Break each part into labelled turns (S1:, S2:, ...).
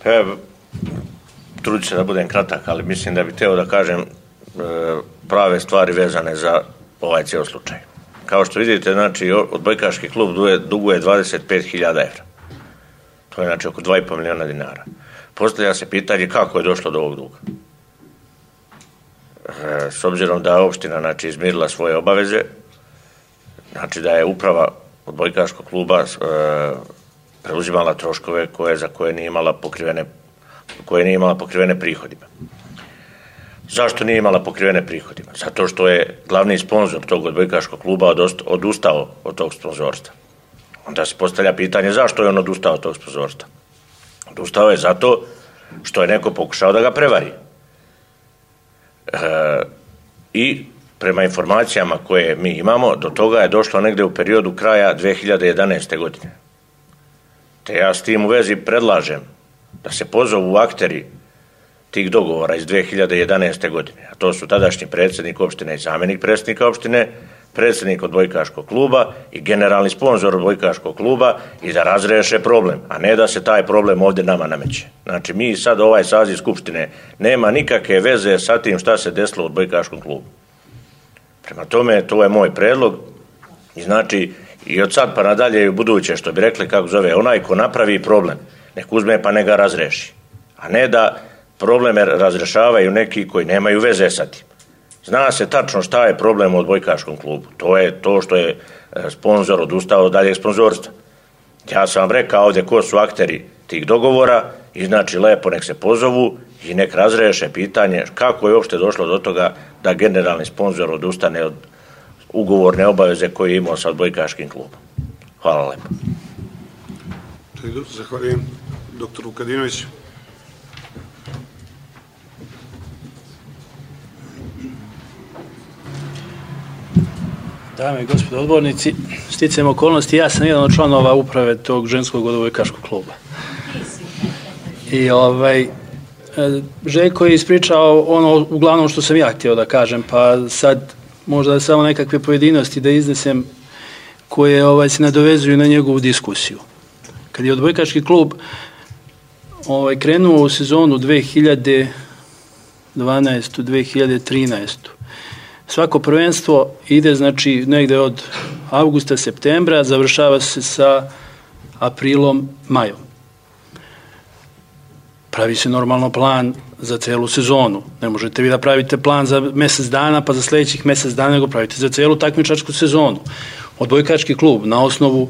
S1: Trudit se da budem kratak, ali mislim da bih hteo da kažem prave stvari vezane za ovaj cijel slučaj. Kao što vidite, znači, odbojkaški klub duguje 25.000 evra. To je znači oko 2,5 miliona dinara. Postavlja se pitanje kako je došlo do ovog duga. S obzirom da je opština znači, izmirila svoje obaveze, znači da je uprava odbojkaškog kluba preuzimala troškove za koje nije imala pokrivene prihodima. Zašto nije imala pokrivene prihodima? Zato što je glavni sponzor tog odbojkaškog kluba odustao od tog sponzorstva. Onda se postavlja pitanje zašto je on odustao od tog sponzorstva. Odustao je zato što je neko pokušao da ga prevari. I prema informacijama koje mi imamo, do toga je došlo negde u periodu kraja 2011. godine. Te ja s tim u vezi predlažem da se pozovu akteri tih dogovora iz 2011. godine. A to su tadašnji predsjednik opštine i zamjenik predsjednika opštine, predsjednik odbojkaškog kluba i generalni sponzor odbojkaškog kluba i da razreše problem, a ne da se taj problem ovdje nama nameće. Znači mi sad ovaj saziv skupštine nema nikakve veze sa tim šta se desilo u odbojkaškom klubu. Prema tome, to je moj predlog i znači i od sad pa nadalje i u buduće, što bi rekli kako zove, onaj ko napravi problem, nek uzme pa ne ga razreši, a ne da probleme razrešavaju neki koji nemaju veze sa tim. Zna se tačno šta je problem u odbojkaškom klubu. To je to što je sponzor odustao od daljeg sponzorstva. Ja sam vam rekao ovdje ko su akteri tih dogovora i znači lepo nek se pozovu i nek razreše pitanje kako je uopšte došlo do toga da generalni sponzor odustane od ugovorne obaveze koje je imao sa odbojkaškim klubom. Hvala lepo.
S2: Zahvaljujem dr. Vukadinović.
S3: Dame i gospodo odbornici, sticajem okolnosti, ja sam jedan od članova uprave tog ženskog odbojkaškog kluba. I Željko je ispričao ono uglavnom što sam ja htio da kažem, pa sad možda samo nekakve pojedinosti da iznesem koje se nadovezuju na njegovu diskusiju. Kad je odbojkaški klub krenuo u sezonu 2012-2013, svako prvenstvo ide znači negde od avgusta, septembra, završava se sa aprilom, majom. Pravi se normalno plan za celu sezonu. Ne možete vi da pravite plan za mjesec dana, pa za sljedećih mjesec dana, nego pravite za celu takmičarsku sezonu. Odbojkaški klub na osnovu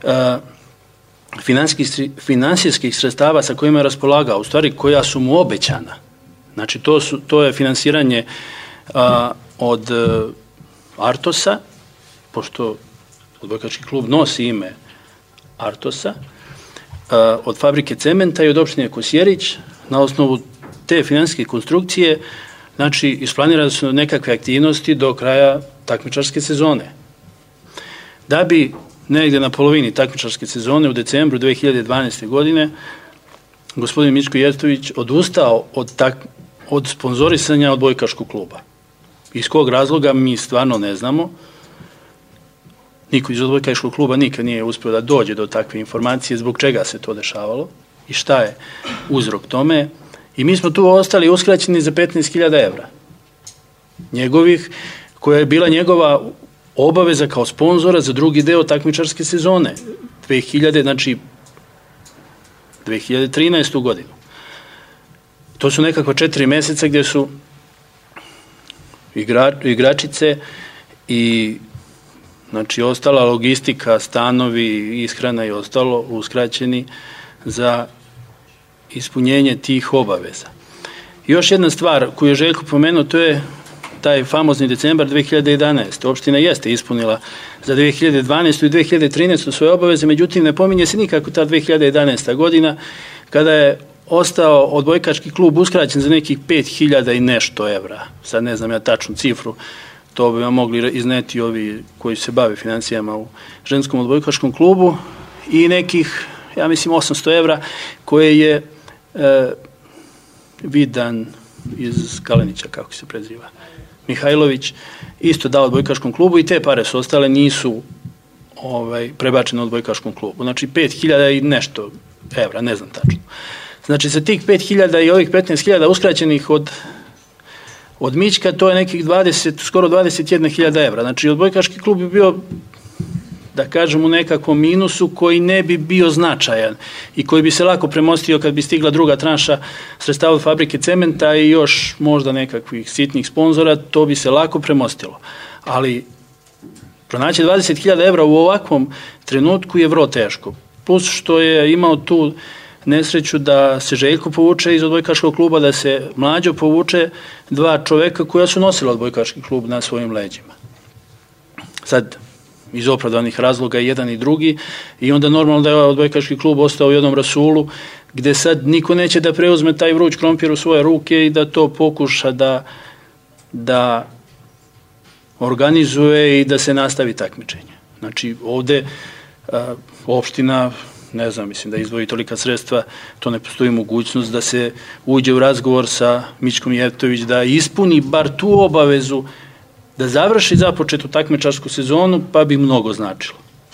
S3: finansijskih sredstava sa kojima je raspolagao, u stvari koja su mu obećana. Znači to je finansiranje od Artosa, pošto odbojkaški klub nosi ime Artosa, od fabrike cementa i od opštine Kosjerić. Na osnovu te finansijske konstrukcije, znači isplanirane su nekakve aktivnosti do kraja takmičarske sezone. Da bi negdje na polovini takmičarske sezone u decembru 2012. godine gospodin Mičko Jeftović odustao od sponzorisanja odbojkaškog kluba. Iz kog razloga mi stvarno ne znamo. Niko iz odbojkaškog kluba nikad nije uspio da dođe do takve informacije zbog čega se to dešavalo i šta je uzrok tome. I mi smo tu ostali uskraćeni za 15.000 evra. Njegovih, koja je bila njegova obaveza kao sponzora za drugi deo takmičarske sezone. 2013. godinu. To su nekakva 4 mjeseca gdje su igračice i znači ostala logistika, stanovi, ishrana i ostalo uskraćeni za ispunjenje tih obaveza. Još jedna stvar koju je Željko pomenuo, to je taj famozni decembar 2011. Opština jeste ispunila za 2012. i 2013. svoje obaveze, međutim ne pominje se nikako ta 2011. godina kada je ostao odbojkaški klub uskraćen za nekih 5.000 i nešto evra. Sad ne znam ja tačnu cifru, to bi vam mogli izneti ovi koji se bave financijama u ženskom odbojkaškom klubu, i nekih, ja mislim, 800 evra koje je Vidan iz Kalenića, kako se preziva, Mihajlović, isto dao odbojkaškom klubu, i te pare su ostale, nisu prebačene odbojkaškom klubu. Znači 5.000 i nešto evra, ne znam tačno. Znači sa tih 5.000 i ovih 15.000 uskraćenih od Mićka, to je nekih 20, skoro 21.000 evra. Znači odbojkaški klub bi bio, da kažem, u nekakvom minusu koji ne bi bio značajan i koji bi se lako premostio kad bi stigla druga tranša sredstava od fabrike cementa i još možda nekakvih sitnih sponzora, to bi se lako premostilo. Ali pronaći 20.000 evra u ovakvom trenutku je vrlo teško. Plus što je imao tu nesreću da se Željko povuče iz odbojkaškog kluba, da se Mlađo povuče, dva čoveka koja su nosila odbojkaški klub na svojim leđima. Sad, iz opravdanih razloga jedan i drugi, i onda normalno da je odbojkaški klub ostao u jednom rasulu gde sad niko neće da preuzme taj vruć krompir u svoje ruke i da to pokuša da organizuje i da se nastavi takmičenje. Znači ovde opština, ne znam, mislim da izdvoji tolika sredstva, to ne postoji mogućnost da se uđe u razgovor sa Mićkom Jevtović, da ispuni bar tu obavezu da završi započetu takmičarsku sezonu, pa bi mnogo značilo.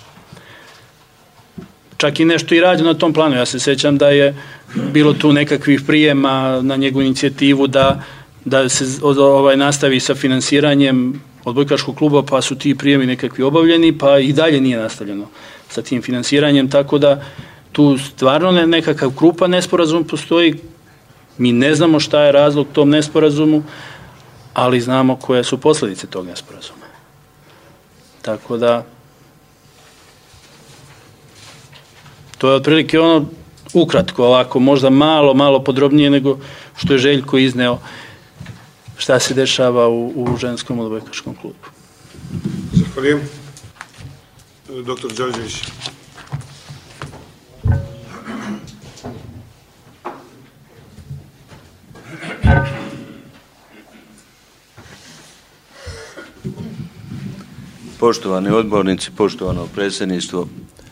S3: Čak i nešto i radio na tom planu. Ja se sećam da je bilo tu nekakvih prijema na njegovu inicijativu da se nastavi sa finansiranjem odbojkaškog kluba, pa su ti prijemi nekakvi obavljeni, pa i dalje nije nastavljeno sa tim finansiranjem, tako da tu stvarno nekakav krupan nesporazum postoji. Mi ne znamo šta je razlog tom nesporazumu, ali znamo koje su posljedice tog nesporazuma. Tako da to je otprilike ono ukratko, ovako, možda malo podrobnije nego što je Željko izneo šta se dešava u ženskom odbojkaškom klubu.
S2: Zahvaljujem. Doktor Đorđević.
S4: Poštovani odbornici, poštovano predsjedništvo,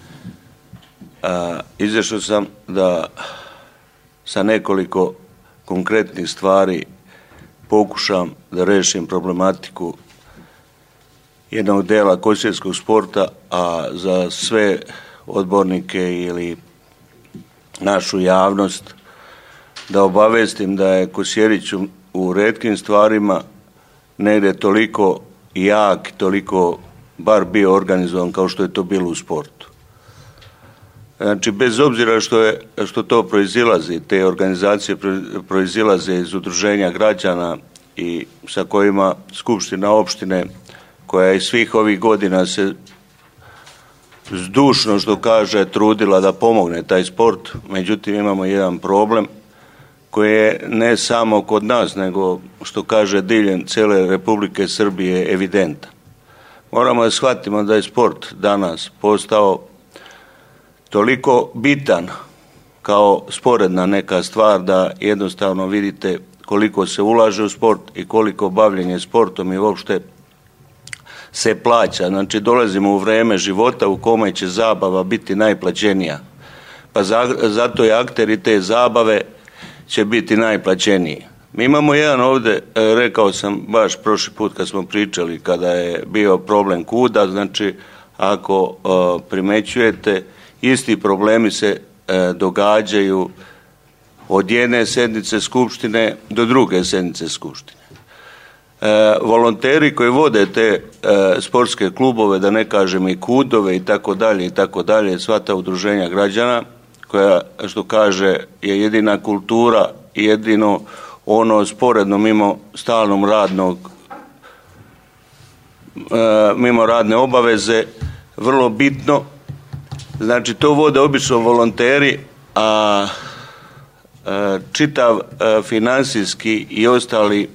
S4: izašao sam da sa nekoliko konkretnih stvari pokušam da rešim problematiku jednog dela kosječkog sporta, a za sve odbornike ili našu javnost da obavestim da je Kosjerić u retkim stvarima negdje toliko jak, toliko bar bio organizovan kao što je to bilo u sportu. Znači, bez obzira što to proizilazi, te organizacije proizilaze iz udruženja građana i sa kojima Skupština opštine, koja je svih ovih godina se zdušno, što kaže, trudila da pomogne taj sport, međutim imamo jedan problem koji je ne samo kod nas, nego što kaže diljem cele Republike Srbije evidentan. Moramo da shvatimo da je sport danas postao toliko bitan kao sporedna neka stvar da jednostavno vidite koliko se ulaže u sport i koliko bavljenje sportom i uopšte se plaća. Znači dolazimo u vreme života u kome će zabava biti najplaćenija. Pa zato i akteri te zabave će biti najplaćeniji. Mi imamo jedan ovdje, rekao sam baš prošli put kad smo pričali, kada je bio problem KUD-a, znači ako primećujete, isti problemi se događaju od jedne sednice Skupštine do druge sednice Skupštine. Volonteri koji vode te sportske klubove, da ne kažem i KUD-ove i tako dalje, sva ta udruženja građana, koja, što kaže, je jedina kultura i jedino ono sporedno mimo stalnom mimo radne obaveze, vrlo bitno. Znači to vode obično volonteri, a čitav finansijski i ostali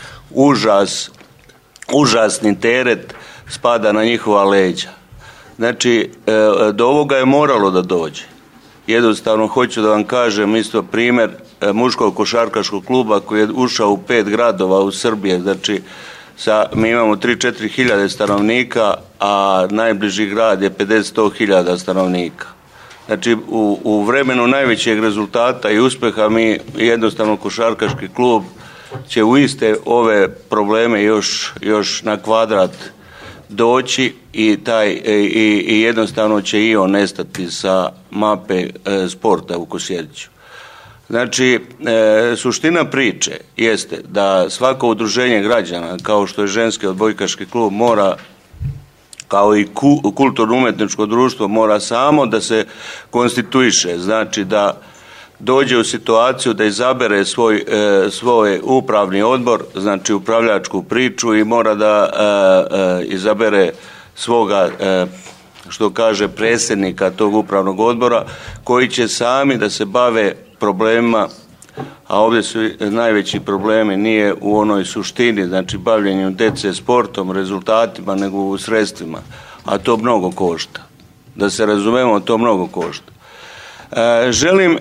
S4: užasni teret spada na njihova leđa. Znači do ovoga je moralo da dođe. Jednostavno hoću da vam kažem isto primjer muškog košarkaškog kluba koji je ušao u 5 gradova u Srbiji. Znači mi imamo 3-4 hiljade stanovnika, a najbliži grad je 50-100 hiljada stanovnika. Znači u vremenu najvećeg rezultata i uspeha mi jednostavno košarkaški klub će u iste ove probleme još na kvadrat doći i jednostavno će i on nestati sa mape sporta u Kosjeriću. Znači, suština priče jeste da svako udruženje građana, kao što je ženski odbojkaški klub, mora, kao i kulturno-umjetničko društvo, mora samo da se konstituiše, znači da dođe u situaciju da izabere svoj upravni odbor, znači upravljačku priču, i mora da izabere svoga, što kaže, predsjednika tog upravnog odbora, koji će sami da se bave problemima, a ovdje su najveći problemi nije u onoj suštini, znači bavljenju djece sportom, rezultatima, nego u sredstvima, a to mnogo košta. Da se razumemo, to mnogo košta. Želim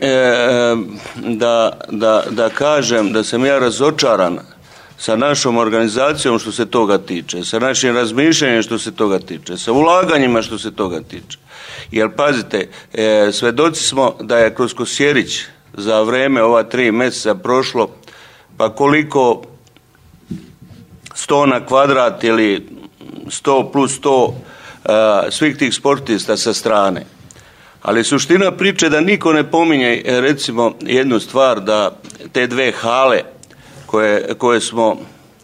S4: da kažem da sam ja razočaran sa našom organizacijom što se toga tiče, sa našim razmišljanjem što se toga tiče, sa ulaganjima što se toga tiče. Jer pazite, svedoci smo da je kroz Kosjerić za vreme ova 3 mjeseca prošlo, pa koliko 100 na kvadrat ili 100 plus 100 svih tih sportista sa strane. Ali suština priče da niko ne pominje, recimo, jednu stvar, da te 2 hale koje smo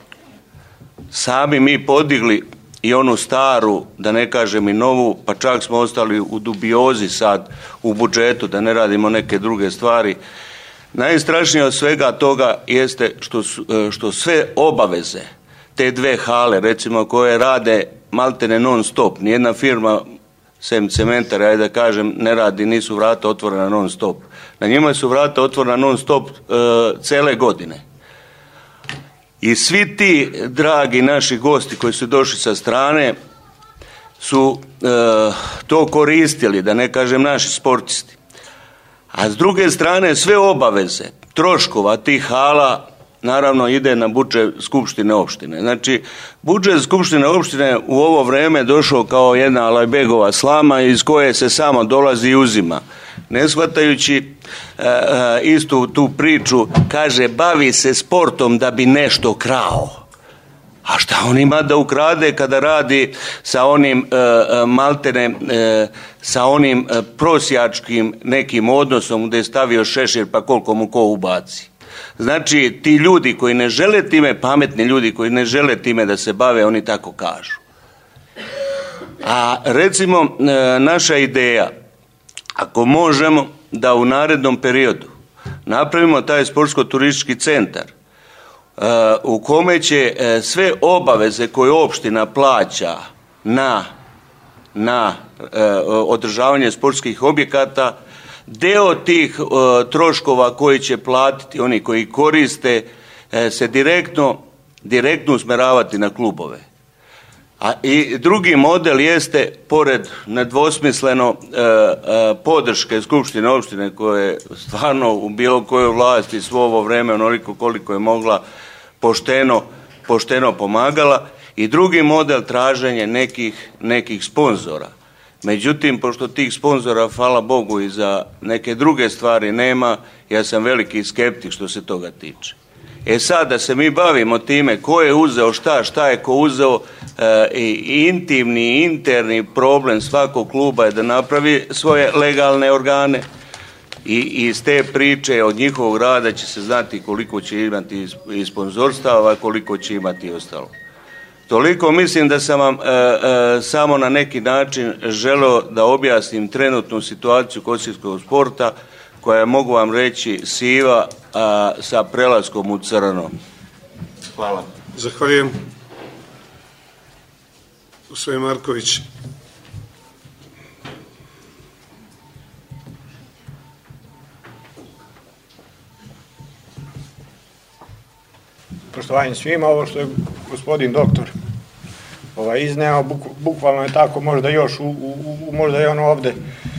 S4: sami mi podigli, i onu staru, da ne kažem i novu, pa čak smo ostali u dubiozi sad u budžetu, da ne radimo neke druge stvari. Najstrašnije od svega toga jeste što sve obaveze te 2 hale, recimo, koje rade maltene non stop, nijedna firma sem cementara, ajde da kažem, ne radi, nisu vrata otvorena non stop. Na njima su vrata otvorena non stop cele godine. I svi ti dragi naši gosti koji su došli sa strane su to koristili, da ne kažem naši sportisti. A s druge strane sve obaveze, troškova tih hala, naravno ide na budžet Skupštine opštine. Znači, budžet Skupštine opštine u ovo vrijeme došao kao jedna Alajbegova slama iz koje se samo dolazi i uzima. Ne shvatajući istu tu priču, kaže, bavi se sportom da bi nešto krao. A šta on ima da ukrade kada radi sa onim maltene, sa onim prosjačkim nekim odnosom gdje je stavio šešir pa koliko mu ko ubaci. Znači, ti ljudi koji ne žele time, pametni ljudi koji ne žele time da se bave, oni tako kažu. A recimo, naša ideja, ako možemo da u narednom periodu napravimo taj sportsko-turistički centar u kome će sve obaveze koje opština plaća na održavanje sportskih objekata, deo tih troškova koji će platiti oni koji koriste se direktno usmeravati na klubove. A i drugi model jeste, pored nedvosmisleno podrške Skupštine opštine koje stvarno u bilo kojoj vlasti svo ovo vrijeme onoliko koliko je mogla pošteno pomagala, i drugi model traženje nekih sponzora. Međutim, pošto tih sponzora, hvala Bogu, i za neke druge stvari nema, ja sam veliki skeptik što se toga tiče. Sad da se mi bavimo time ko je uzeo šta je ko uzeo, i intimni, interni problem svakog kluba je da napravi svoje legalne organe, i iz te priče od njihovog rada će se znati koliko će imati i sponzorstava, koliko će imati i ostalo. Toliko mislim da sam vam samo na neki način želeo da objasnim trenutnu situaciju kosijskog sporta, koja je, mogu vam reći, siva sa prelaskom u crno. Hvala.
S2: Zahvaljujem. Gospodin Marković.
S5: Poštovanje svima, ovo što je gospodin doktor izneo, bukvalno je tako, možda još, možda je ono ovde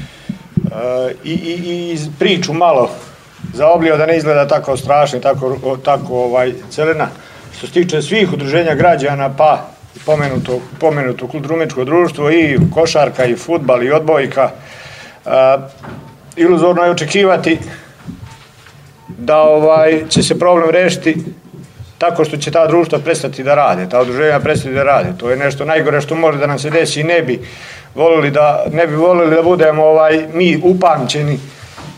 S5: i priču malo zaoblio da ne izgleda tako strašno, tako celena. Što se tiče svih udruženja građana, pa pomenuto kulturno-umjetničko društvo, i košarka, i fudbal, i odbojka, iluzorno je očekivati da će se problem rešiti tako što će ta društva prestati da rade, ta udruženja prestati da rade. To je nešto najgore što može da nam se desi, i ne bi volili da budemo mi upamćeni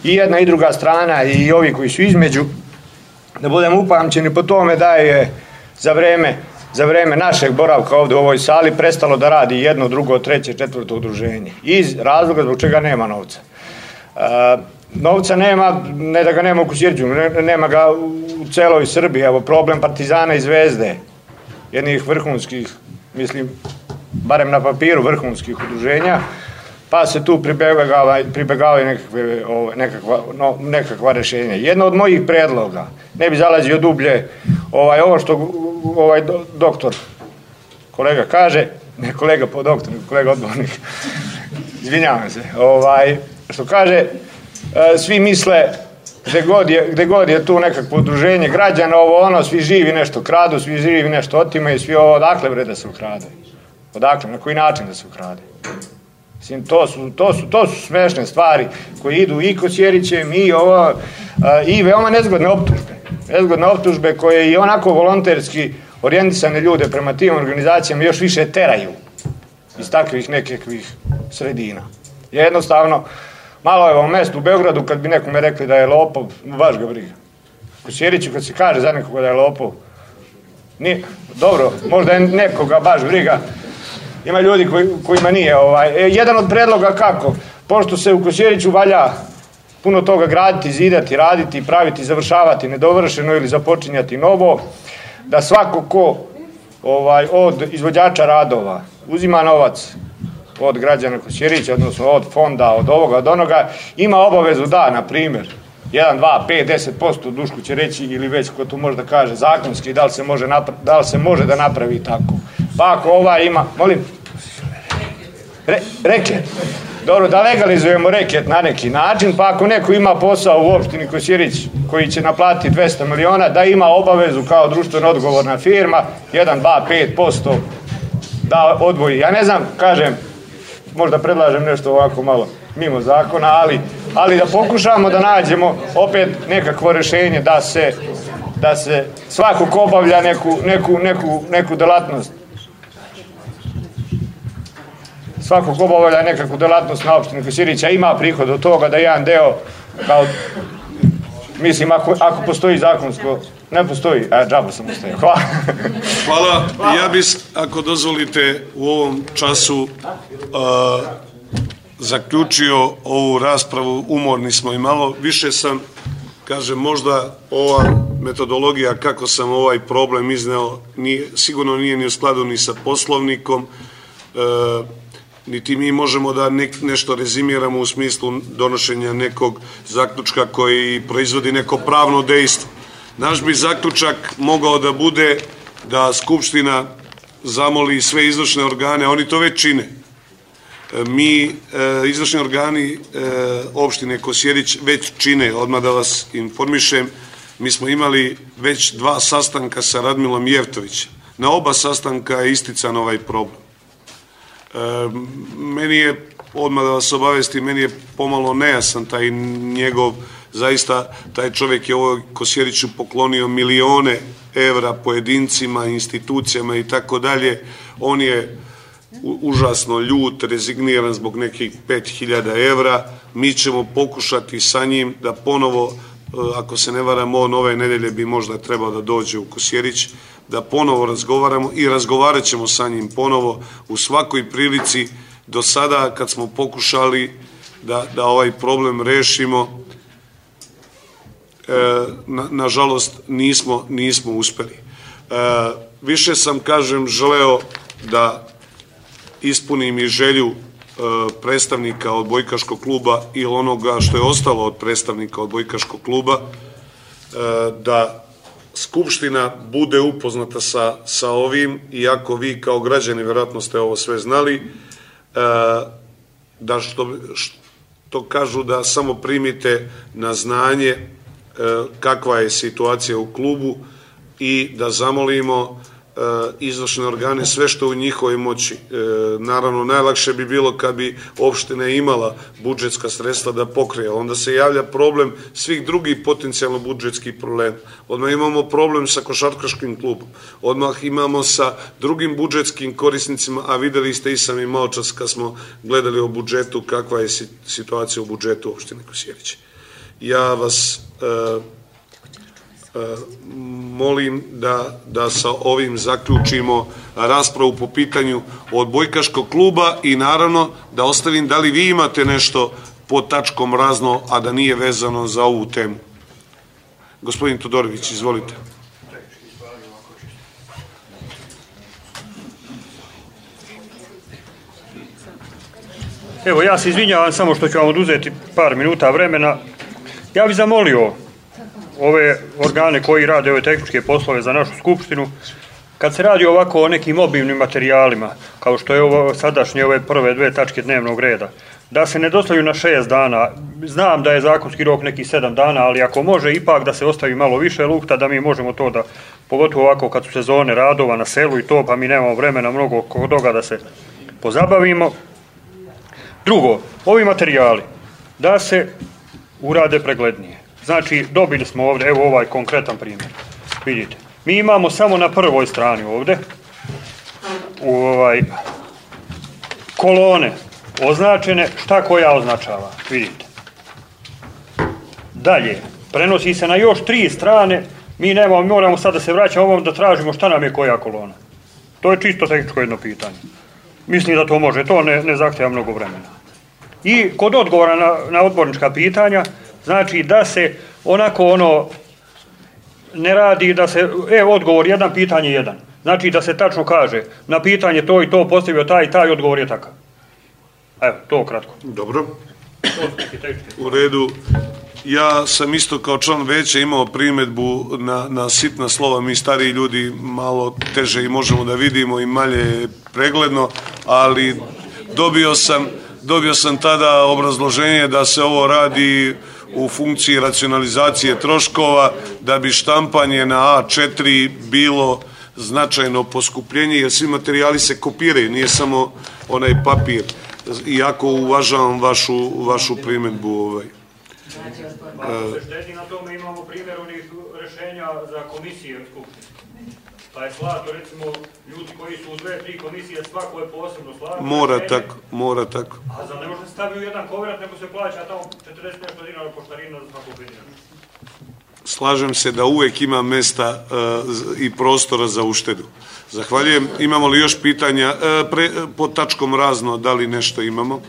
S5: i jedna i druga strana i ovi koji su između, da budemo upamćeni po tome da je za vreme našeg boravka ovdje u ovoj sali prestalo da radi jedno, drugo, treće, četvrto udruženje. Iz razloga zbog čega nema novca. Novca nema, ne da ga nema u Kosjeriću, nema ga u celoj Srbiji. Evo problem Partizana i Zvezde, jednih vrhunskih, mislim, barem na papiru vrhunskih udruženja, pa se tu pribegavaju nekakva rješenja. Jedno od mojih predloga, ne bi zalazio dublje, ovo što doktor, kolega kaže, ne kolega po doktor, kolega odbornik, izvinjavam se, što kaže, svi misle gde god je tu nekakvo udruženje građana, svi živi nešto kradu, svi živi nešto otimaju, svi odakle bre da se ukrade? Odakle, na koji način da se ukrade? Mislim, to su smešne stvari koje idu i Kosjerićem i veoma nezgodne optužbe koje i onako volonterski orijentisane ljude prema tim organizacijama još više teraju iz takvih nekakvih sredina. Jednostavno, malo je ovo mesto u Beogradu kad bi nekome rekli da je lopov, baš ga briga. U Kosjeriću kad se kaže za nekoga da je lopov, nije, dobro, možda je nekoga baš briga, ima ljudi kojima nije. Jedan od predloga kako, pošto se u Kosjeriću valja puno toga graditi, zidati, raditi, praviti, završavati nedovršeno ili započinjati novo, da svako ko od izvođača radova uzima novac od građana Kosjerića, odnosno od fonda, od ovoga, od onoga, ima obavezu da, na primjer, 1, 2, 5, 10%, Duško će reći, ili već ko to može da kaže zakonski, da li se može da napravi tako. Pa ako ima, molim, reket, dobro, da legalizujemo reket na neki način, pa ako neko ima posao u opštini Kosjerić koji će naplatiti 200 miliona, da ima obavezu kao društveno odgovorna firma, 1, 2, 5% da odvoji. Ja ne znam, kažem, možda predlažem nešto ovako malo mimo zakona, ali da pokušamo da nađemo opet nekakvo rješenje da se svako ko obavlja neku delatnost, svako ko obavlja nekakvu delatnost na opštini Kosjerića ima prihod od toga da jedan deo, kao, mislim, ako postoji zakonsko, ne postoji, džabo sam ustaje. Hvala.
S2: Hvala. Ja bih, ako dozvolite, u ovom času zaključio ovu raspravu, umorni smo i malo, više sam, kažem, možda ova metodologija kako sam ovaj problem izneo, sigurno nije ni u skladu ni sa Poslovnikom, niti mi možemo da nešto rezimiramo u smislu donošenja nekog zaključka koji proizvodi neko pravno dejstvo. Naš bi zaključak mogao da bude da Skupština zamoli sve izvršne organe, oni to već čine. Mi, izvršni organi opštine Kosjerić, već čine, odmah da vas informišem, mi smo imali već 2 sastanka sa Radmilom Jevtovićem. Na oba sastanka je istican ovaj problem. Meni je, odmah da vas obavestim, meni je pomalo nejasan taj njegov, zaista taj čovjek je ovoj Kosjeriću poklonio milione evra pojedincima, institucijama i tako dalje. On je užasno ljut, rezigniran zbog nekih 5.000 evra. Mi ćemo pokušati sa njim da ponovo, ako se ne varam, on ove nedelje bi možda trebao da dođe u Kosjerić, da ponovo razgovaramo i razgovarat ćemo sa njim ponovo u svakoj prilici. Do sada kad smo pokušali da ovaj problem rešimo, nažalost nismo uspeli. Više sam, kažem, želeo da ispunim i želju predstavnika odbojkaškog kluba ili onoga što je ostalo od predstavnika odbojkaškog kluba, da Skupština bude upoznata sa ovim, iako vi kao građani vjerojatno ste ovo sve znali, da što kažu da samo primite na znanje kakva je situacija u klubu i da zamolimo izvršne organe sve što u njihovoj moći. Naravno, najlakše bi bilo kad bi opština imala budžetska sredstva da pokrije. Onda se javlja problem svih drugih potencijalno budžetskih problema. Odmah imamo problem sa košarkaškim klubom. Odmah imamo sa drugim budžetskim korisnicima, a videli ste i sami malo čas kad smo gledali o budžetu, kakva je situacija u budžetu opštine Kosjerić. ja vas molim da sa ovim zaključimo raspravu po pitanju odbojkaškog kluba i naravno da ostavim da li vi imate nešto pod tačkom razno, a da nije vezano za ovu temu. Gospodin Todorović, izvolite.
S6: Evo, ja se izvinjavam samo što ću vam oduzeti par minuta vremena. Ja bih zamolio ove organe koji rade ove tehničke poslove za našu skupštinu, kad se radi ovako o nekim obimnim materijalima, kao što je ovo sadašnje ove prve 2 tačke dnevnog reda, da se ne dostavljaju na 6 dana. Znam da je zakonski rok nekih 7 dana, ali ako može ipak da se ostavi malo više lukta, da mi možemo to da, pogotovo ovako kad su sezone radova na selu i to, pa mi nemamo vremena mnogo oko toga da se pozabavimo. Drugo, ovi materijali, da se urade preglednije. Znači, dobili smo ovdje, evo ovaj konkretan primjer. Vidite, mi imamo samo na prvoj strani ovdje kolone označene, šta koja označava, vidite. Dalje, prenosi se na još 3 strane, mi nemamo, moramo sad da se vraćamo ovom da tražimo šta nam je koja kolona. To je čisto tehničko jedno pitanje. Mislim da to može, to ne zahtjeva mnogo vremena. I kod odgovora na odbornička pitanja, znači da se onako ne radi da se, odgovor 1, pitanje 1. Znači da se tačno kaže, na pitanje to i to postavio taj odgovor je takav. Evo, to kratko.
S2: Dobro. U redu. Ja sam isto kao član veća imao primjedbu na sitna slova, mi stariji ljudi malo teže i možemo da vidimo i manje pregledno, ali dobio sam tada obrazloženje da se ovo radi u funkciji racionalizacije troškova, da bi štampanje na A4 bilo značajno poskupljenje, jer svi materijali se kopiraju, nije samo onaj papir, iako uvažavam vašu primjedbu.
S6: Ako se štedi na tome, imamo primjer onih rešenja za komisije u Skupštini. Pa je slato, recimo, ljudi koji su u 2-3 komisije, svako je posebno slato.
S2: Mora tako.
S6: A za ne može se staviti u jedan koverat, nego se plaća tamo 40 nešto dinara poštarina za svako pitanje.
S2: Slažem se da uvek ima mesta i prostora za uštedu. Zahvaljujem. Imamo li još pitanja? Pod tačkom razno, da li nešto imamo?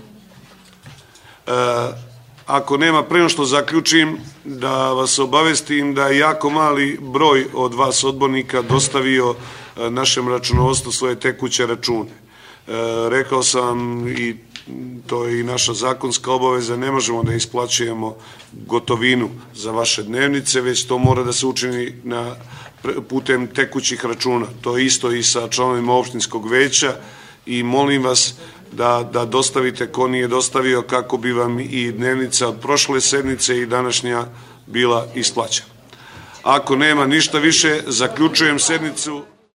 S2: Ako nema, prema što zaključim, da vas obavestim da je jako mali broj od vas odbornika dostavio našem računovodstvu svoje tekuće račune. Rekao sam, i to je i naša zakonska obaveza, ne možemo da isplaćujemo gotovinu za vaše dnevnice, već to mora da se učini putem tekućih računa. To je isto i sa članovima opštinskog veća i molim vas da dostavite ko nije dostavio, kako bi vam i dnevnica od prošle sedmice i današnja bila isplaćena. Ako nema ništa više, zaključujem sednicu.